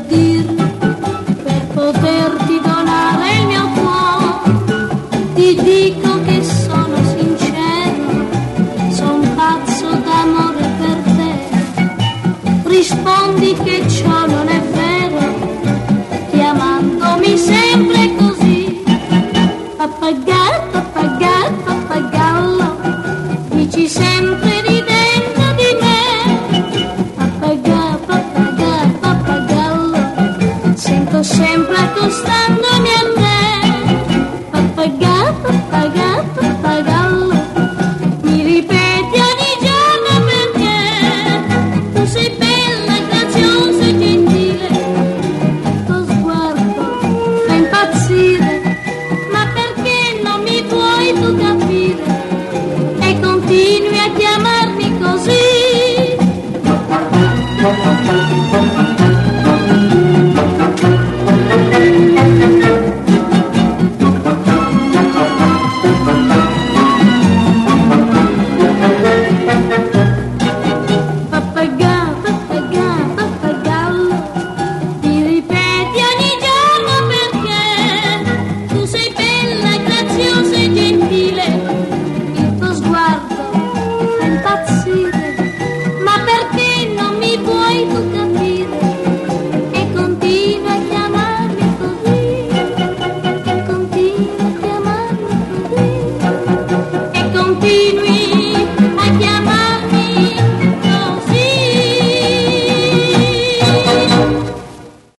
dir per poterti donare il mio cuore. Ti dico che sono sincero, son pazzo d'amore per te. Rispondi che ciò non è vero, chiamandomi sempre così. Pappagallo, pappagallo, pappagallo, dici sempre ridendo di me. Pappagallo, pappagallo, pappagallo, sento sempre accostandomi a te. Pappagallo, pappagallo, pappagallo, mi ripeti ogni giorno perché tu sei bella, graziosa e gentile. Il tuo sguardo fa impazzire, ma perché non mi puoi tu capire e continui a chiamarmi così?